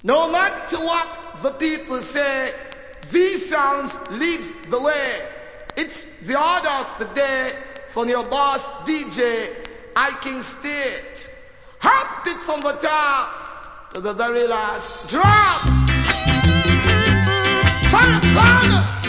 No matter what the people say, these sounds leads the way. It's the order of the day from your boss DJ, I King State. Hopped it from the top to the very last drop. Fire corner.